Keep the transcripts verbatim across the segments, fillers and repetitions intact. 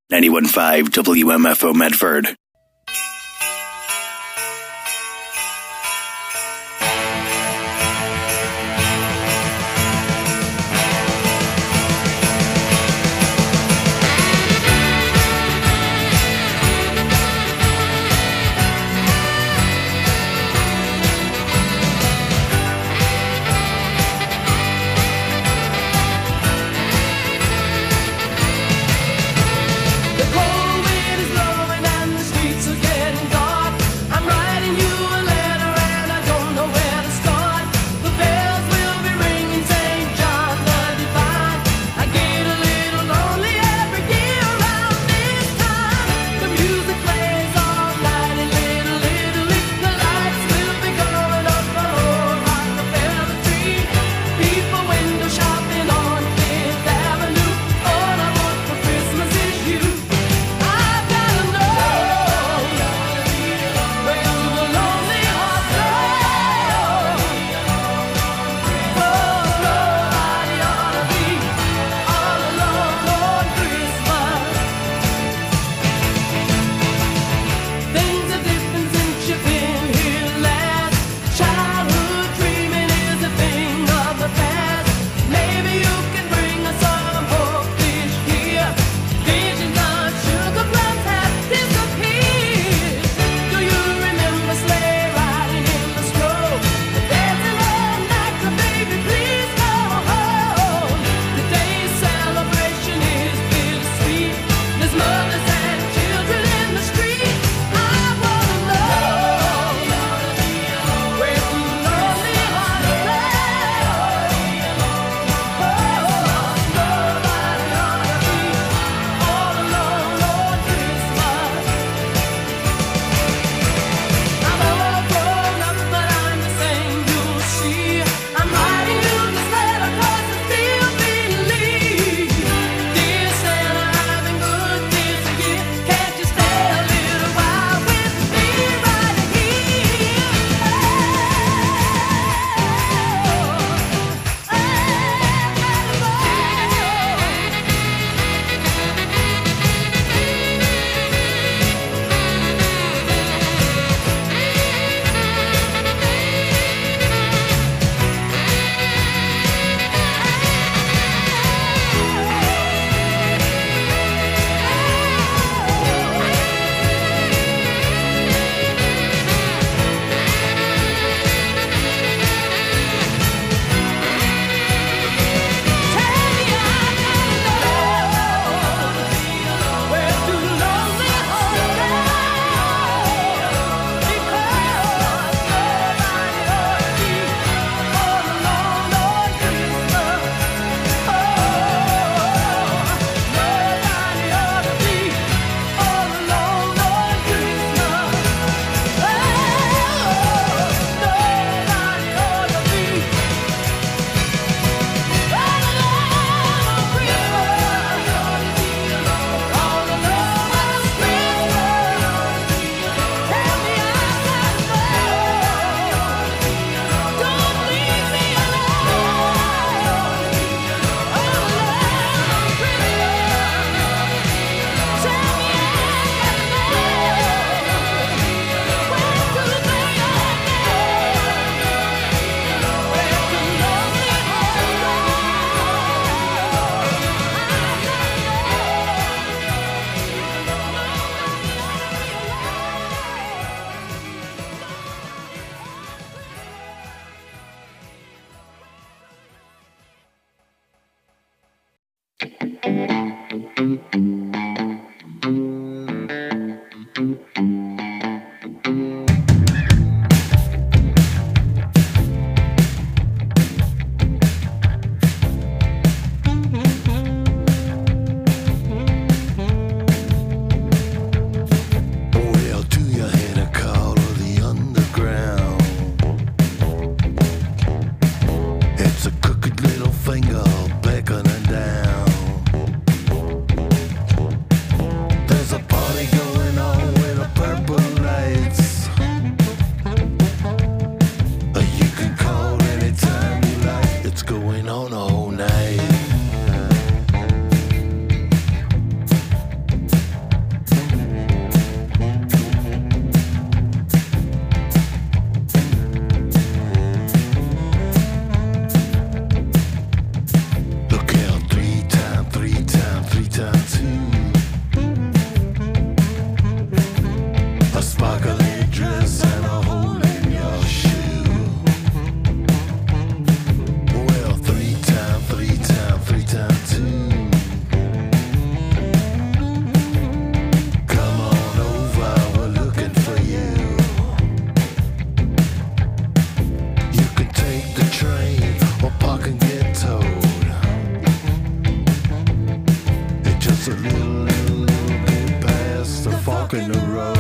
ninety-one point five W M F O Medford. It's a crooked little finger beckoning down. just a little, little, little bit past the fork in the road.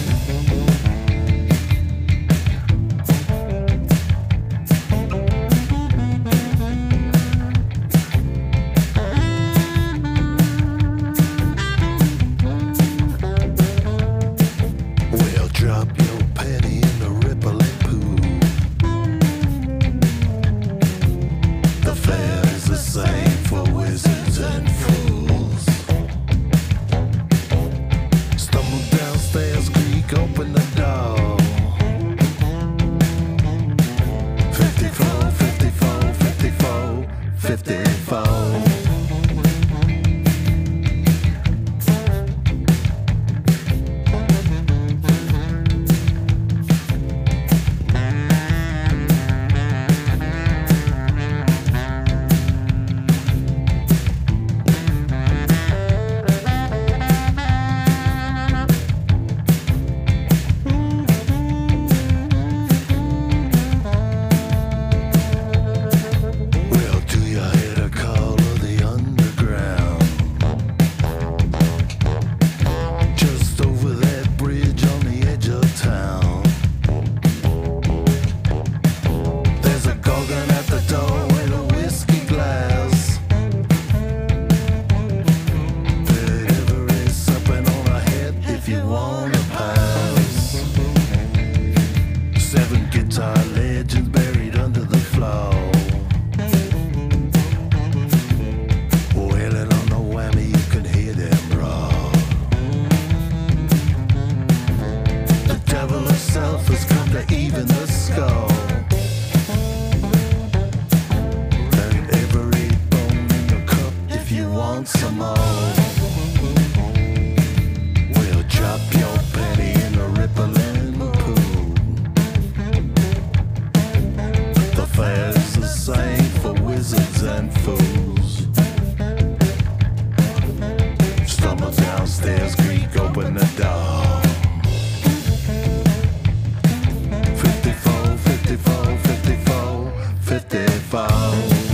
Well, drop your penny in the rippling pool. The fare is the same for wizards and fools. Stumble downstairs, creak open the door. Fifty-four, fifty-four, fifty-four, fifty-four. Well, do you hear the call of the underground? Just over that bridge on the edge of town. There's a gorgon at the door with a whiskey glass. There is something on ahead if you wanna pass. Seven guitar legends buried under the floor. Wailing on the whammy, you can hear them roar. The devil herself has come to even the score. And every bone in the cup if you want some more. We'll drop your penny in the rippling pool. The fare's the same for wizards and fools. Stumble downstairs, creak open the door. Fifty-four, fifty-four, fifty-four, fifty-four.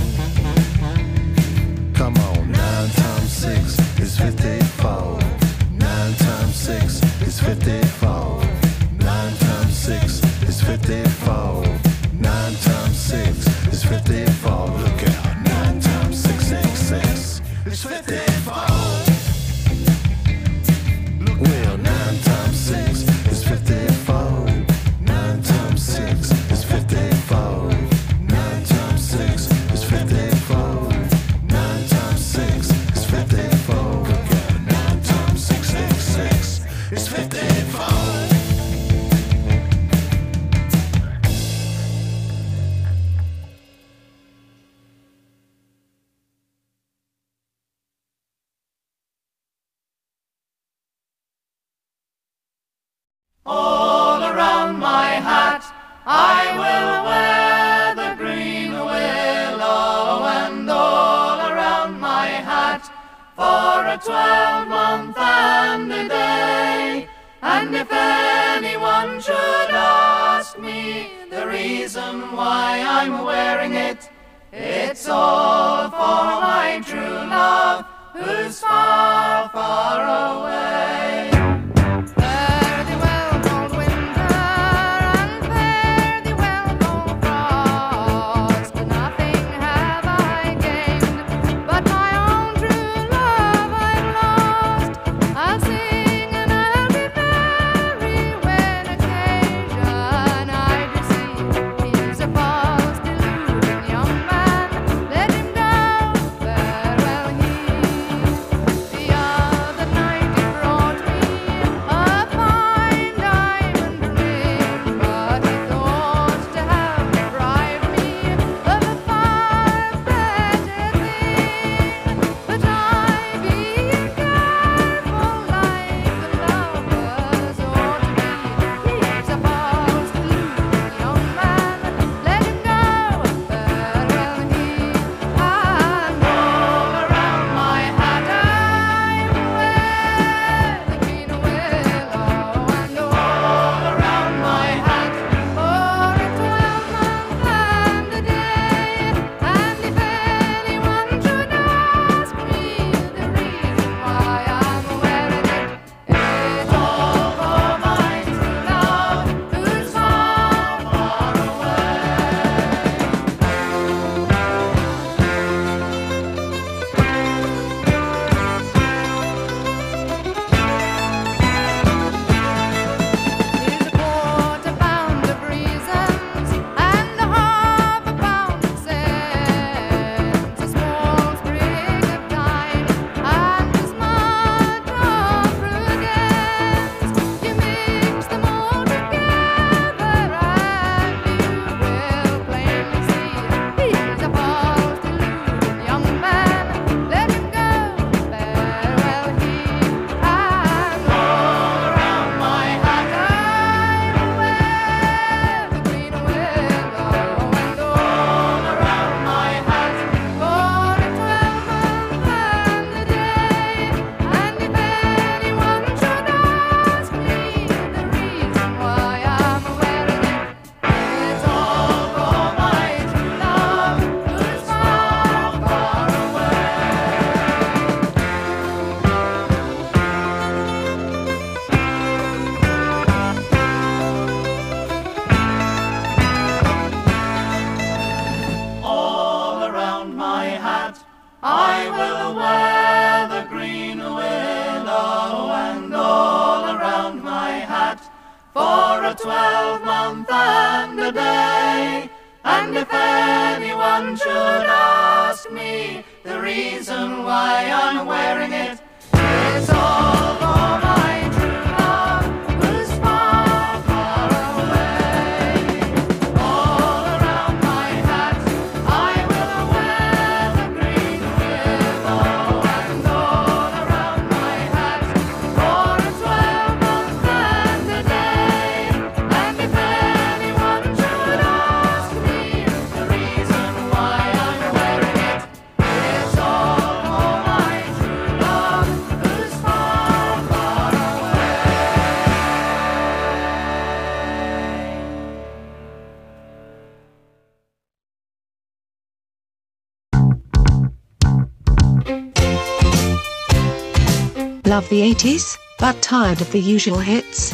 Come on, nine times six is fifty-four. Nine times six is fifty-four. Nine times six is fifty-four. Nine times six is fifty-four. Look out, nine times six, six, six is fifty-four. Well, nine times six is fifty-four. Nine times six is fifty-four. Nine times six is fifty-four. Nine times six is fifty-four. Look out, nine times six, six, six is fifty-four. All around my hat I will wear the green willow, and all around my hat for a twelve-month and a day. And if anyone should ask me the reason why I'm wearing it, it's all for my true love who's far, far away. Fare thee well, cold winter, and fare thee well, cold frost. Nothing have I gained, but my own true love I've lost. I'll sing and I'll be merry when occasion I do see. He's a false, deluding young man, let him go, farewell he. The other night it a twelve-month and a day. And if anyone should ask me the reason why I'm wearing it, it's all for my true love who's far, far away. All around my hat I will wear the green willow, and all around my hat for a twelve-month and a day. And if anyone should ask me the reason why I'm wearing it, it's all for my true love who's far, far away. Love the eighties, but tired of the usual hits?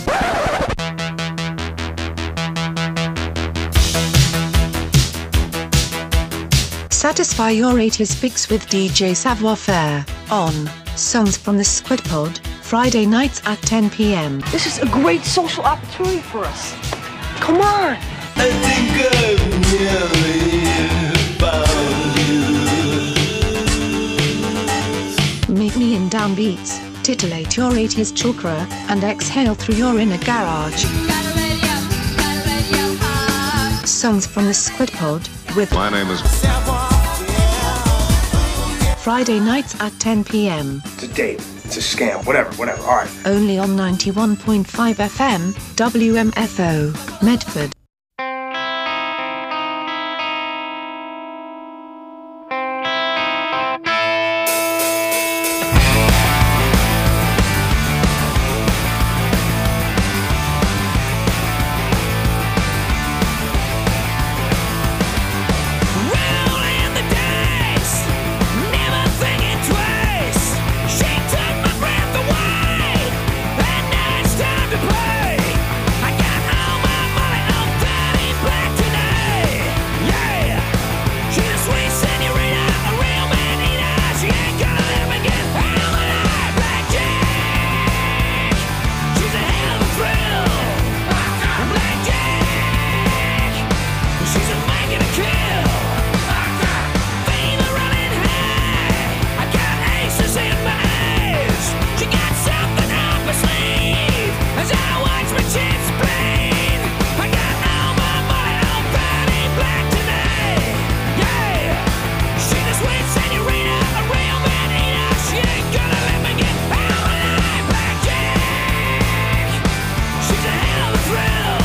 Satisfy your eighties fix with D J Savoir Faire on Songs from the Squid Pod, Friday nights at ten p m. This is a great social opportunity for us. Come on. I think I've nearly found you. Meet me in downbeats, titillate your eighties chakra, and exhale through your inner garage. Songs from the Squid Pod, with My name is Friday nights at ten p m. It's a date. It's a scam. Whatever, whatever. All right. Only on ninety-one point five F M, W M F O, Medford. Rolling the dice, never thinking twice. She took my breath away, and now it's time to play. I got all my money on dirty black today. Yeah, she's a sweet senorita, a real man eater. She ain't gonna let me get home alive. Blackjack, she's a hell of a thrill. Blackjack, she's a making a kill. Fever running high, I got aces in my eyes. She got something up her sleeve as I watch my chips bleed. I got all my money on thirty black tonight. Yeah, she's a sweet senorita, a real man eater. She ain't gonna let me get home alive. Blackjack, she's a hell of a thrill.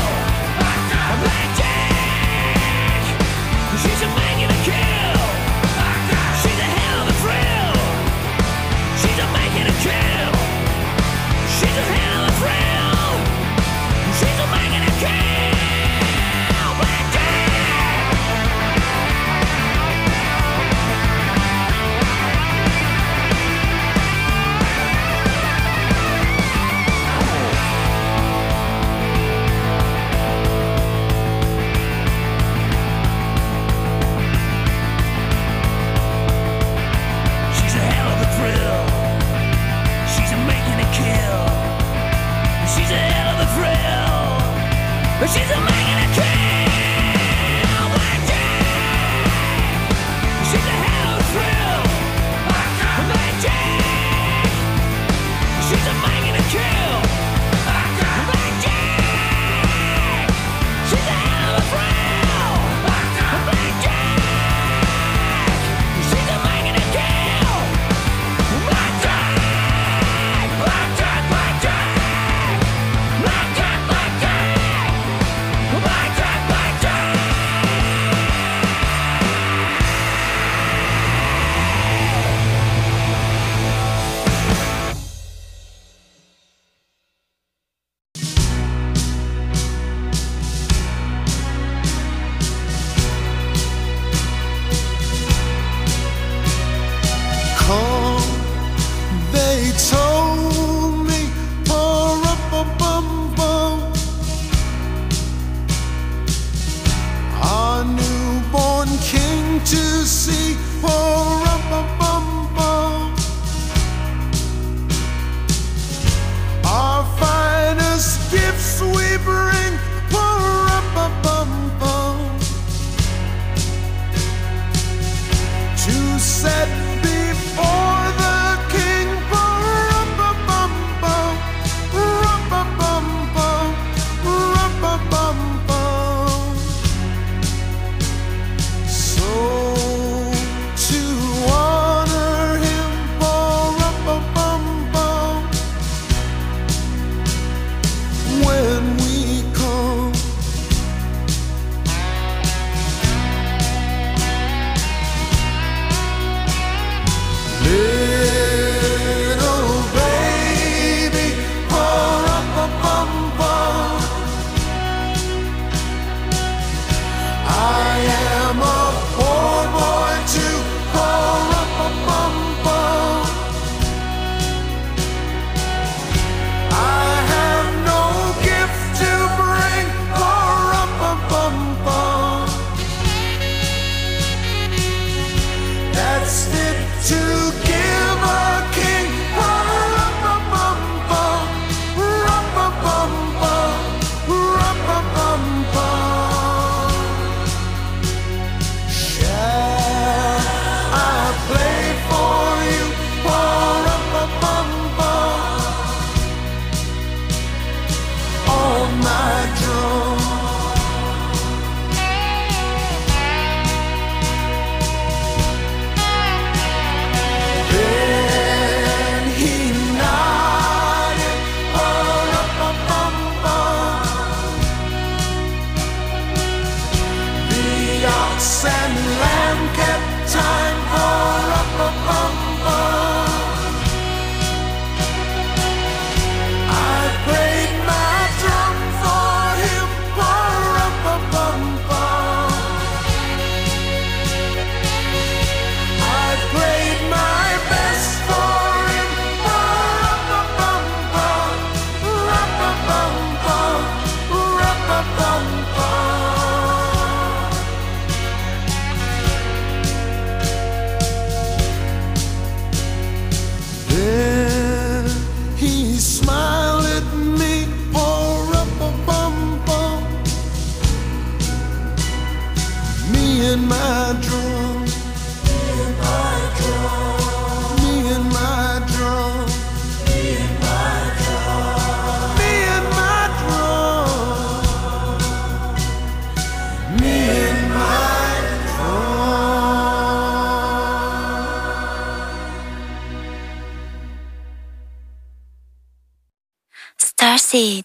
Blackjack, she's a making a kill. She's a hell of a thrill. She's a making a kill. She's a hell of a thrill. She's a making a kill. Blackjack. She's a hell of a thrill. She's a making a kill. She's a hell of a thrill. She's a making a kill. Blackjack. She's a hell of a thrill. Blackjack. She's a making a kill. Blackjack. She's a hell of a thrill. Blackjack. She's a making a kill. Blackjack, blackjack, blackjack, blackjack, blackjack. Starseed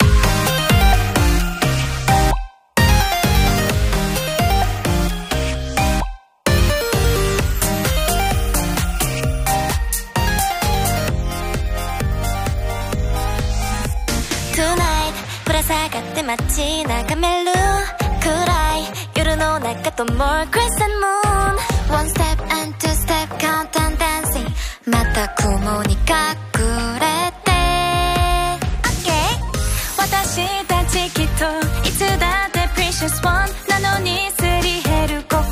Tonight ぶら下がって街眺める暗い夜の中と More crescent moon One step and two step count on dancing また雲に隠れて Okay 私たちきっといつだって Precious one なのにすり減る心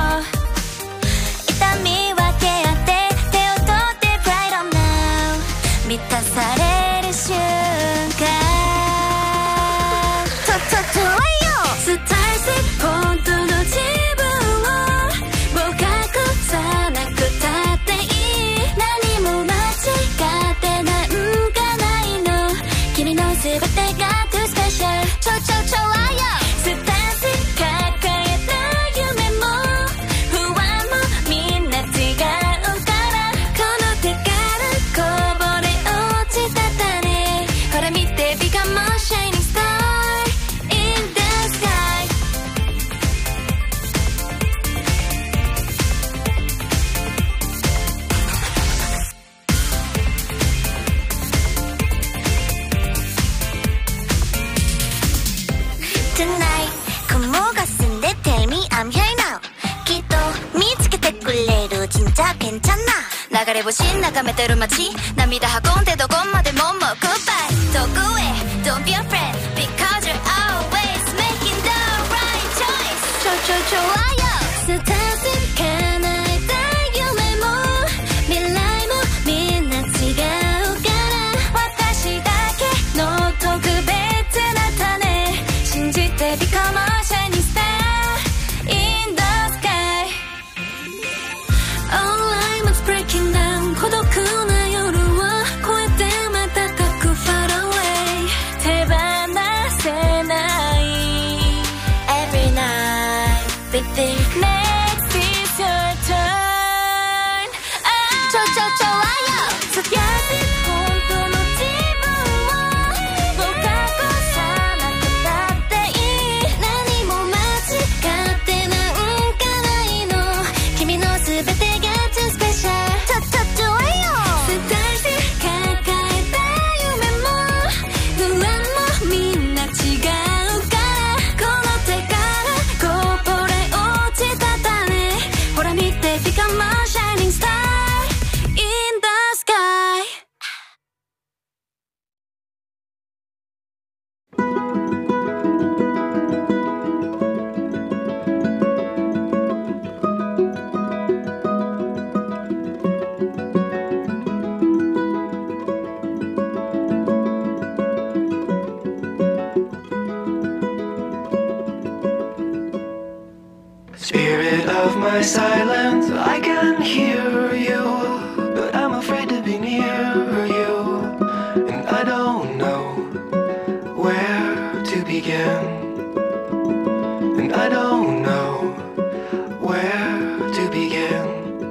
痛み分け合って手を取って Pride on now 満たされる瞬間とととはよスタイル本当の自分をもう隠さなくたっていい何も間違ってなんかないの君の全てが too special ちょちょちょはよスタンス抱えた夢も不安もみんな違うからこの手からこぼれ落ちた種ほら見て Become a shining star in the sky Tonight 雲が澄んで Tell me I'm here now きっと見つけてくれる神社けんちゃな流れ星眺めてる街涙運んでどこまでももう Goodbye どこへ Don't be afraid Because you're always making the right choice ちょちょちょはよスタート叶えた夢も未来もみんな違うから私だけの特別な種信じて Become a shining star in the sky All I'm breaking down 孤独な夜を越えてまた高く far away 手放せない Every night we think next is your turn ちょちょちょはよ付き合って本当の自分をもう過去さなくたっていい何も間違ってなんかないの君の全てが too special ちょちょちょはよスタイル抱えた夢も不安もみんな違うからこの手からこぼれ落ちた種ほら見て Become a shining star in the sky Spirit of my silence, I can hear you, but I'm afraid to be near you, and I don't know where to begin, and I don't know where to begin.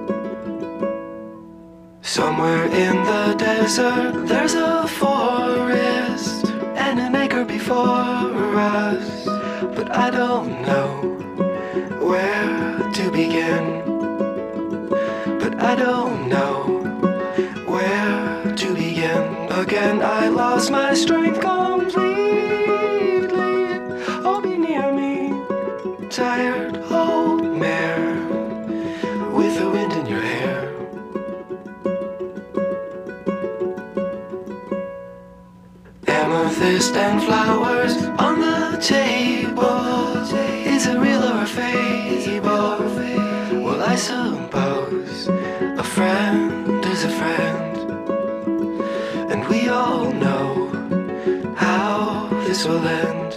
Somewhere in the desert, there's a forest, and an acre before us, but I don't know where to begin, but I don't know where to begin. Again I lost my strength completely. Oh, be near me, tired old mare with the wind in your hair. Amethyst and flowers on the table. Is it real or a fable? Well, I suppose a friend is a friend, and we all know how this will end.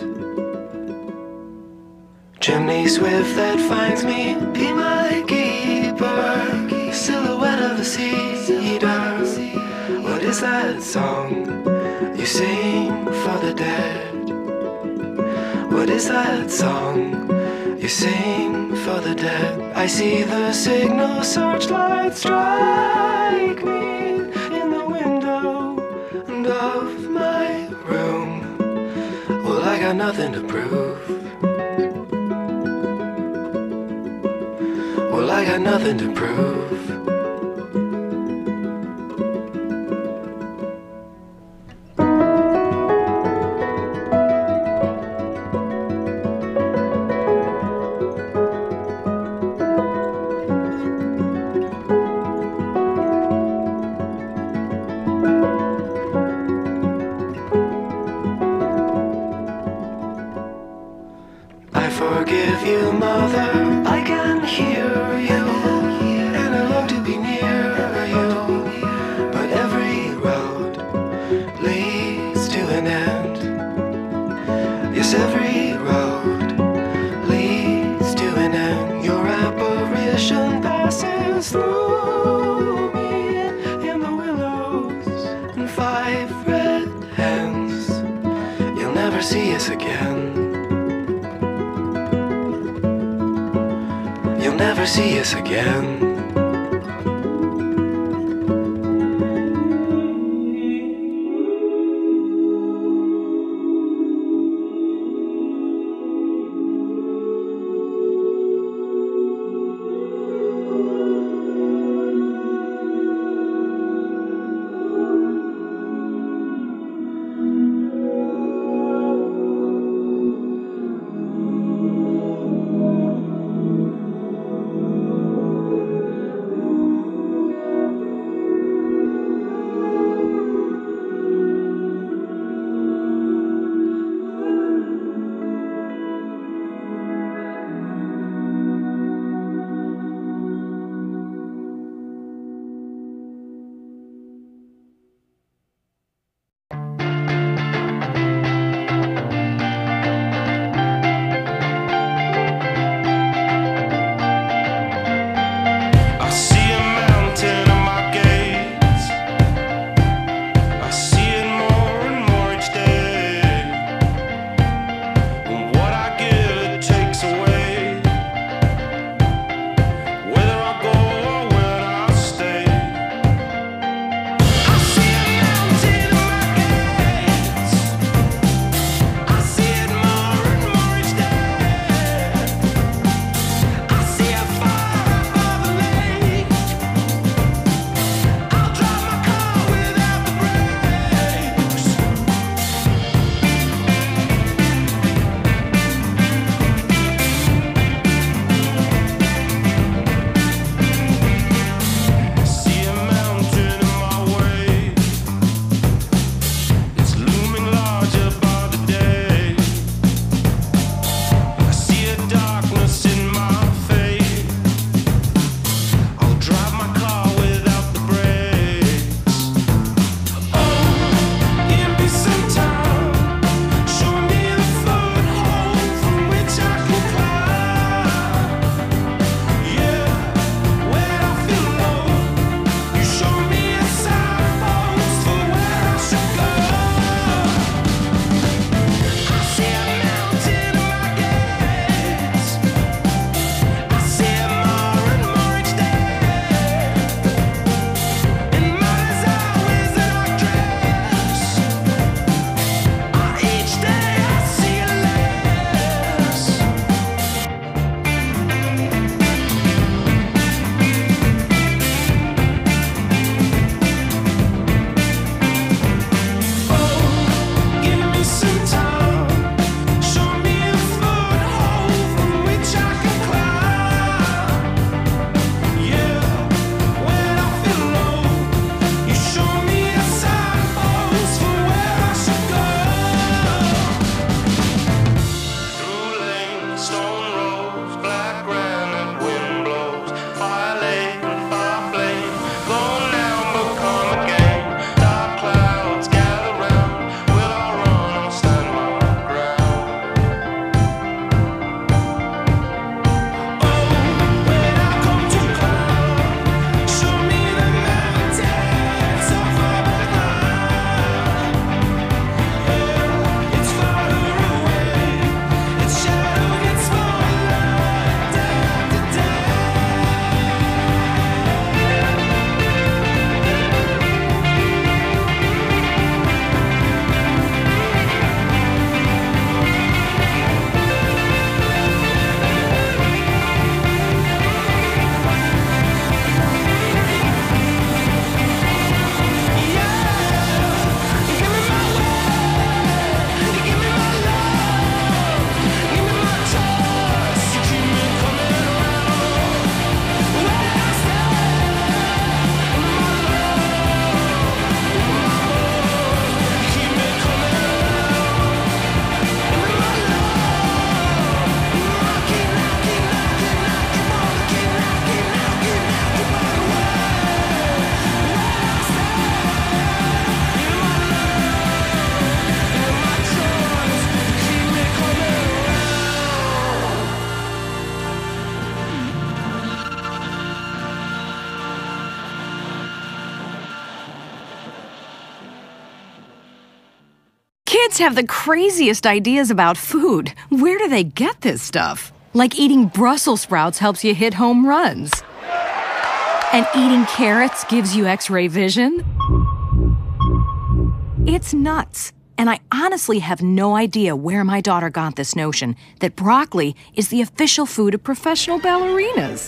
Chimney swift that finds me, be my keeper. Silhouette of a cedar. What is that song you sing for the dead? What is that song you sing for the dead? I see the signal searchlight strike me in the window of my room. got nothing to prove. Well, I got nothing to prove. I forgive you, mother. I can hear you, and I long to be near you. But every road leads to an end. Yes, every road leads to an end. Your apparition passes through me in the willows and five red hens. You'll never see us again. You'll never see us again. Kids have the craziest ideas about food. Where do they get this stuff? Like eating Brussels sprouts helps you hit home runs. And eating carrots gives you X-ray vision. It's nuts. And I honestly have no idea where my daughter got this notion that broccoli is the official food of professional ballerinas.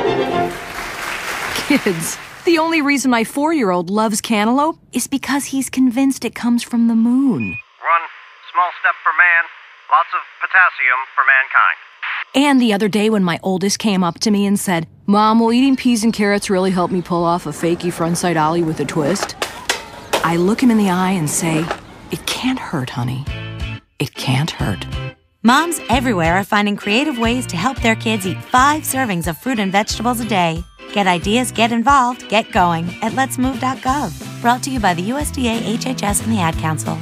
Kids, the only reason my four-year-old loves cantaloupe is because he's convinced it comes from the moon. One small step for man, lots of potassium for mankind. And the other day when my oldest came up to me and said, Mom, will eating peas and carrots really help me pull off a fakey frontside ollie with a twist? I look him in the eye and say, it can't hurt, honey. It can't hurt. Moms everywhere are finding creative ways to help their kids eat five servings of fruit and vegetables a day. Get ideas, get involved, get going at lets move dot gov. Brought to you by the U S D A, H H S, and the Ad Council.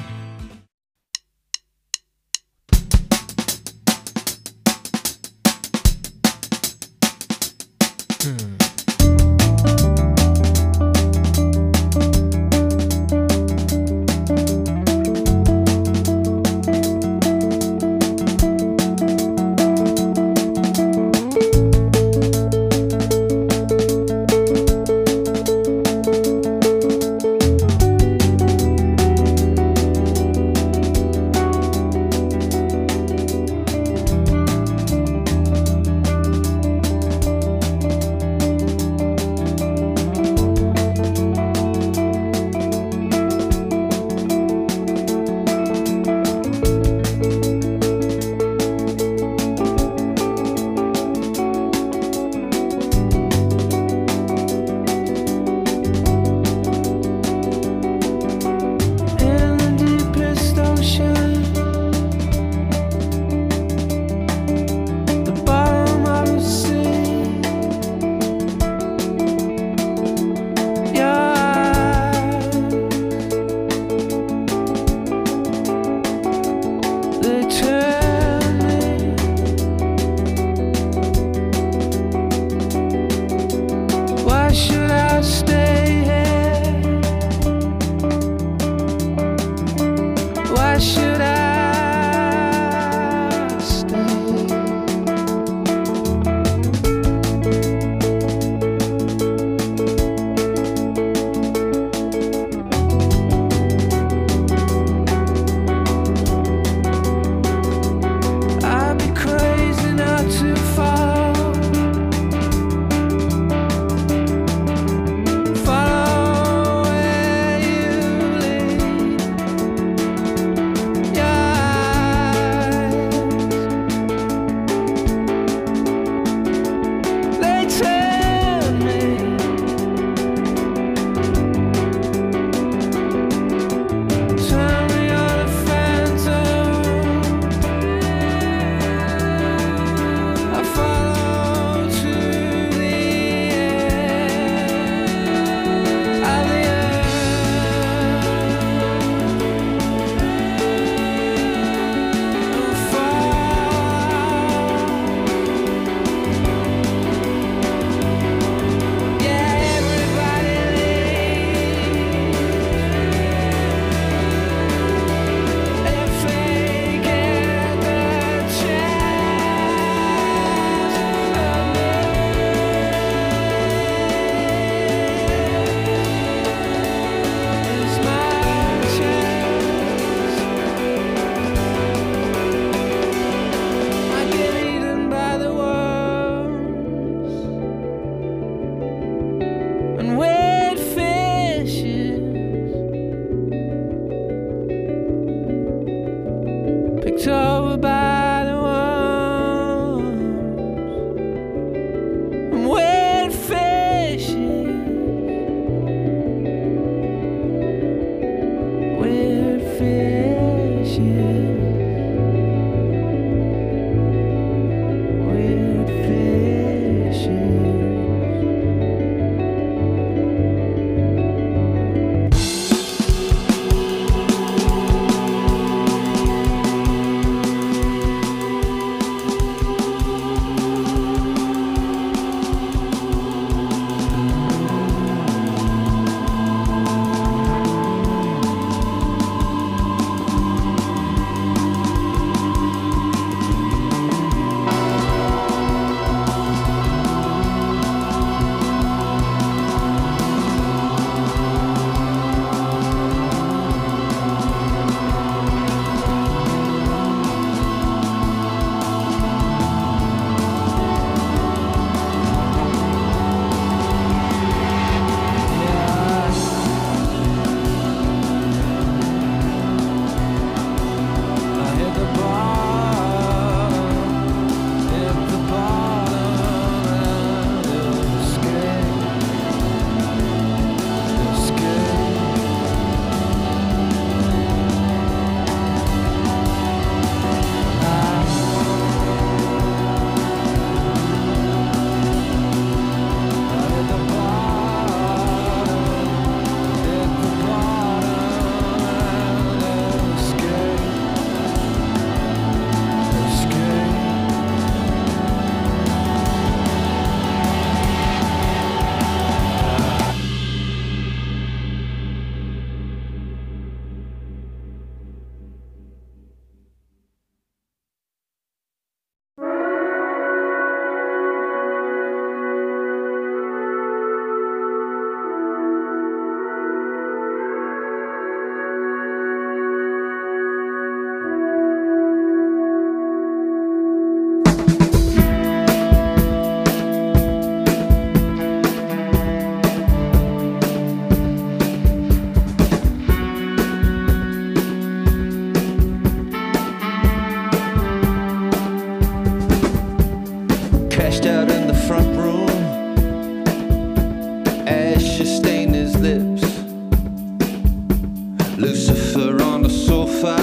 Lucifer on the sofa,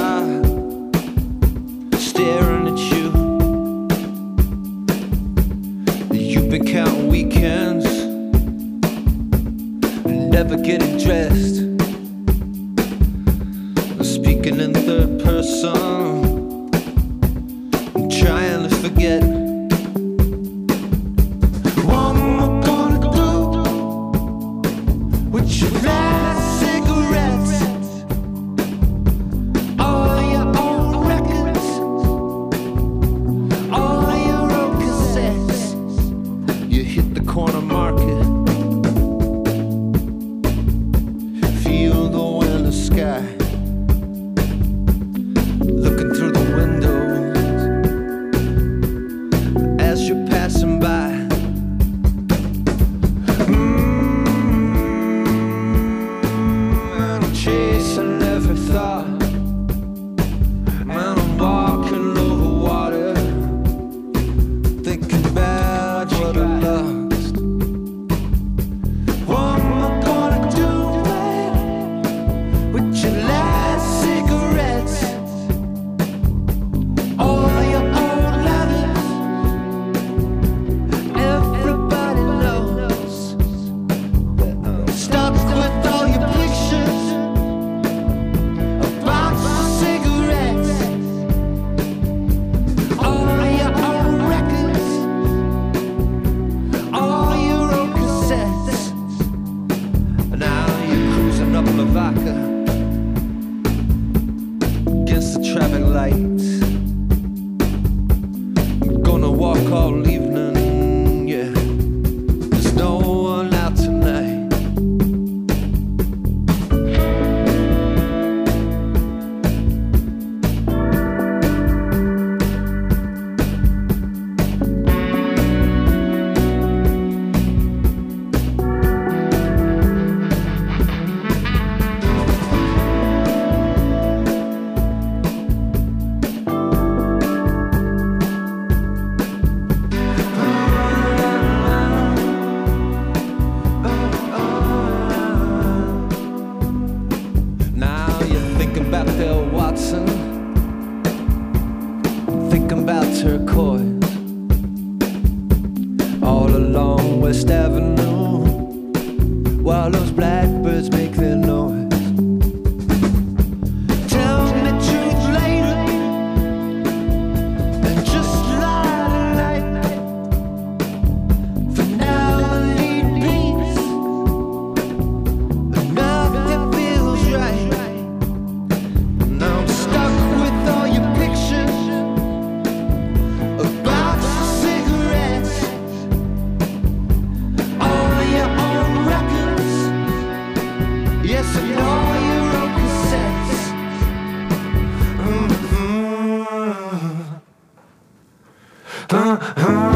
staring at you. You've been counting weekends, never getting dressed. Speaking in third person, I'm trying to forget. What am I gonna do with your last cigarettes? All your old records, all your old cassettes. You hit the corner market, feel the wind in the sky. Looking through the windows as you're passing by. Mm, I'm chasing every thought. Man, I'm walking over water, thinking about what I lost. What am I gonna do, babe, with your last cigarettes? All your old letters, everybody knows. Stuck with all your pictures, a box of cigarettes. All your old records, all your old cassettes. Now you're cruising up Lavaca against the traffic lights. Gonna walk all evening, yeah. There's no one out tonight. Now you're thinking about Bill Watson, thinking about turquoise, all along West Avenue, while those blackbirds make their noise. Tell me the truth later, and just lie tonight. For now I need peace, and nothing feels right. Now I'm stuck with all your pictures, a box of cigarettes, all your old records, yes, and all your old cassettes. Mm-hmm. Uh-huh.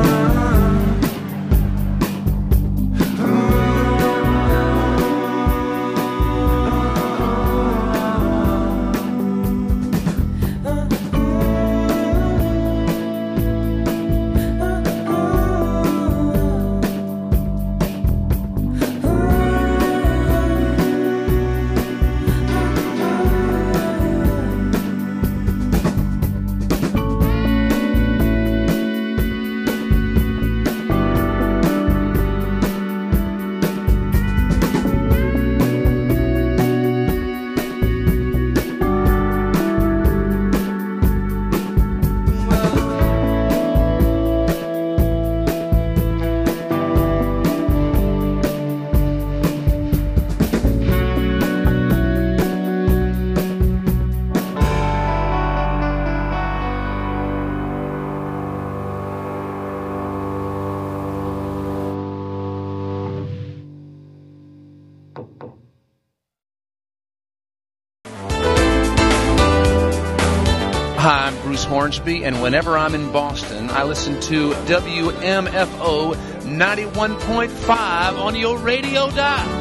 Hi, I'm Bruce Hornsby, and whenever I'm in Boston, I listen to W M F O ninety-one point five on your radio dial.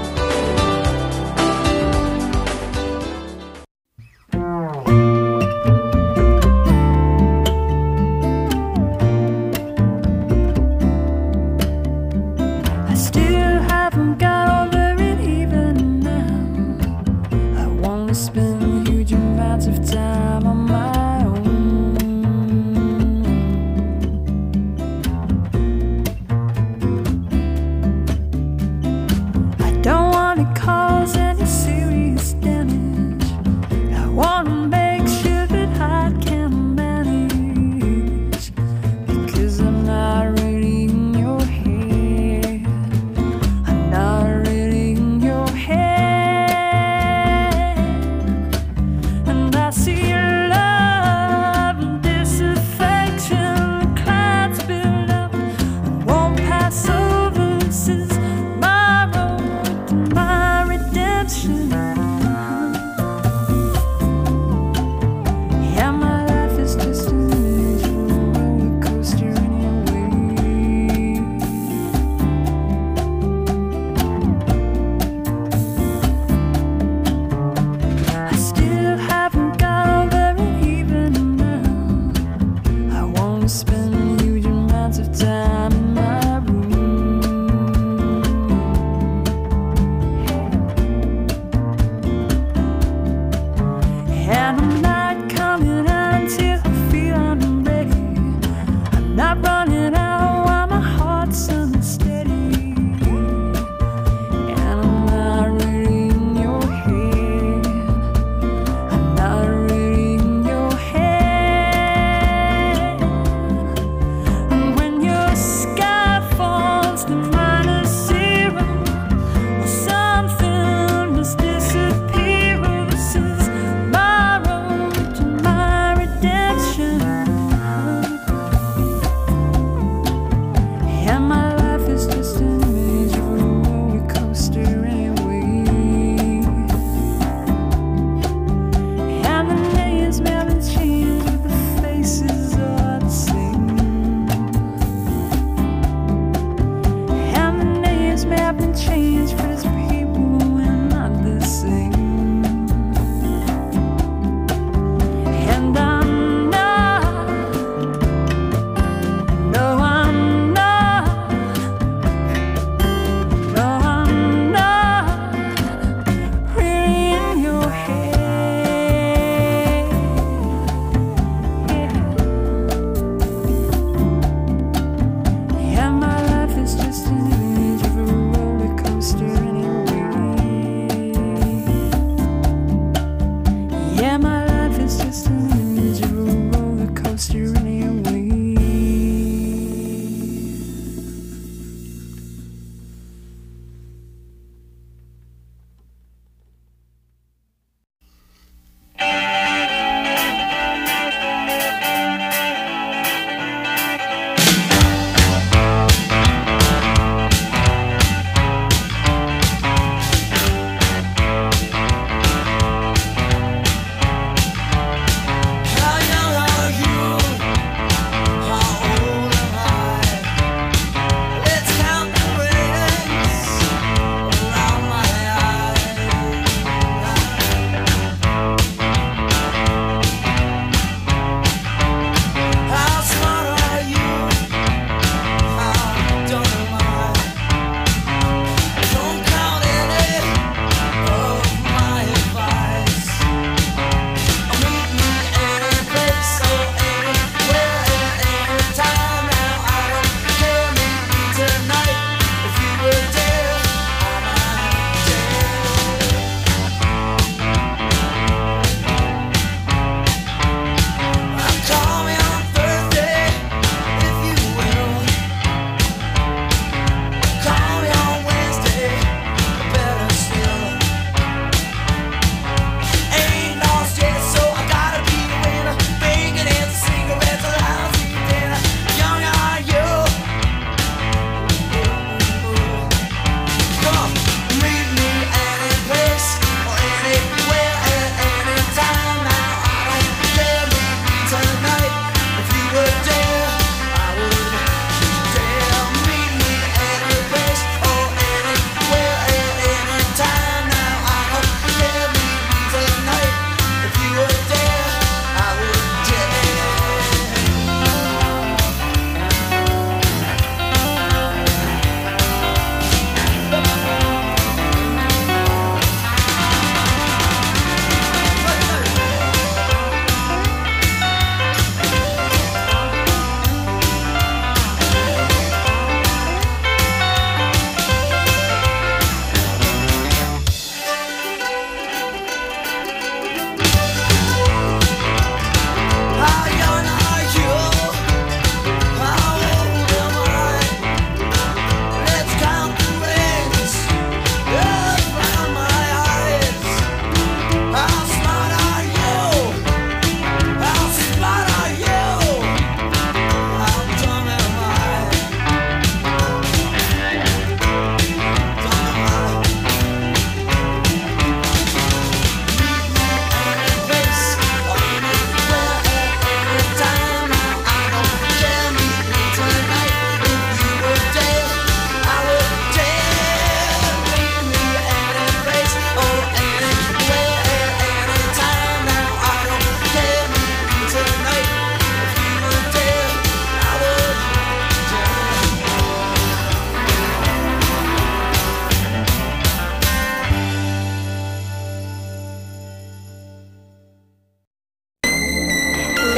I still haven't got over it even now. I won't to spend huge amounts of time on my own. I don't want to cause any serious damage. I want to make sure that I can manage, because I'm not really in your head. I'm not really in your head. And I see your love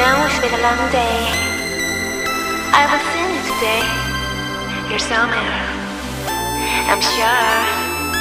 know it's been a long day. I will send you today. You're somewhere, I'm sure.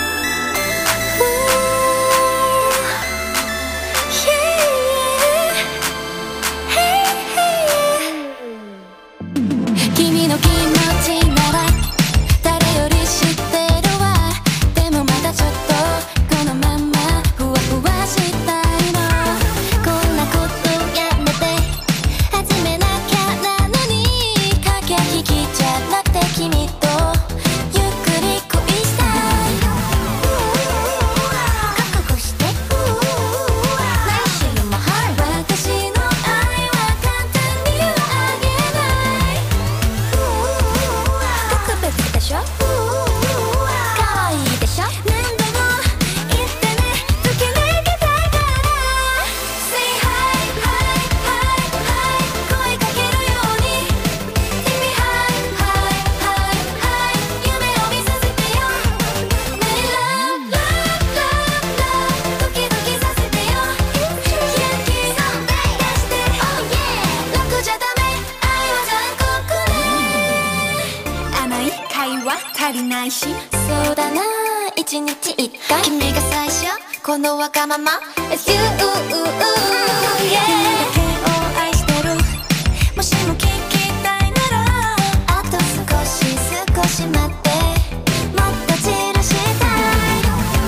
そうだな一日一回君が最初このわがまま It's you、yeah、 君だけを愛してるもしも聞きたいならあと少し少し待ってもっと散らしたい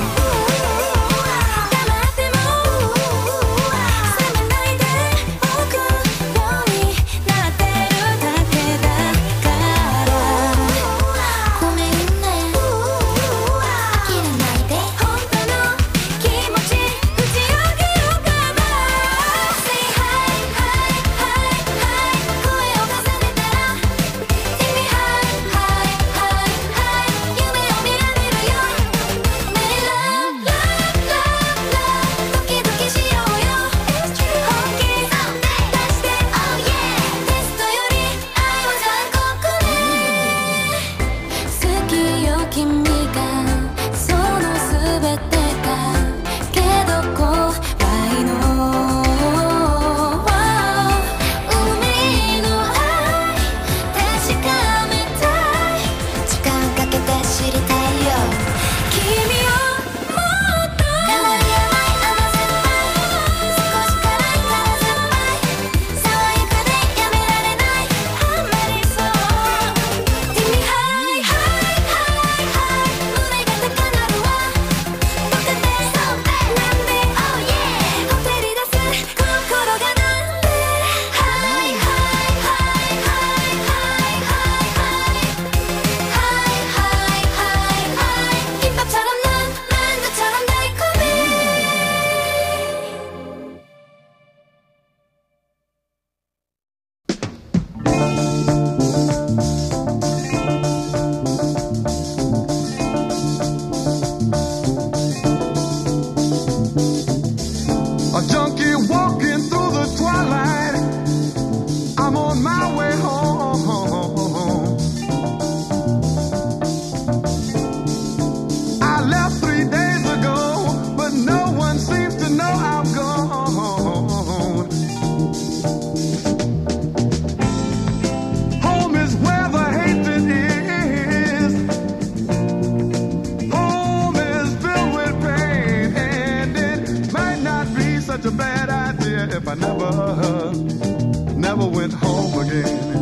黙っても冷めないでおくようになってるだけだからごめんね諦めないで本当の気持ち打ち上げようかな Say hi hi hi hi 声を重ねたら Take me high high high high 夢を見られるよ Many love love love love ドキドキしようよ本気出して Oh yeah テストより愛は残酷ね好きよ君がその全てがけど怖いの海の愛確かめたい時間かけて知りたいよ君をもっと変わり甘い甘酸っぱい少し辛い辛酸っぱい爽やかでやめられないハマりそう Take me high high high high 胸が高鳴るわ僕でそうなんで Oh yeah ほてり出す心がなんで High high high high high high high high high high 김밥처럼 난 만두처럼 달콤해 A junkie walking through the twilight. I'm on my way home. I left three days ago, but no one seems to know I'm gone. Home is where the hatred is. Home is filled with pain, and it might not be such a bad idea if I never, never went home again.